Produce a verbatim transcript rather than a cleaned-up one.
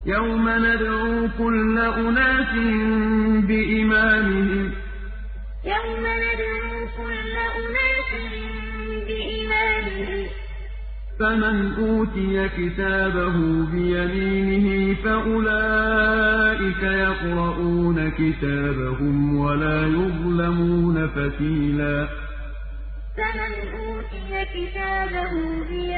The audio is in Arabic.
يَوْمَ نَدْعُو كُلَّ أُنَاسٍ بِإِمَامِهِمْ ۖ فَمَنْ أُوتِيَ كِتَابَهُ بِيَمِينِهِ فَأُولَٰئِكَ يَقْرَءُونَ كِتَابَهُمْ وَلَا يُظْلَمُونَ فَتِيلًا يَوْمَ نَدْعُو كُلَّ أُنَاسٍ بِإِمَامِهِمْ ۖ فَمَنْ أُوتِيَ كِتَابَهُ بِيَمِينِهِ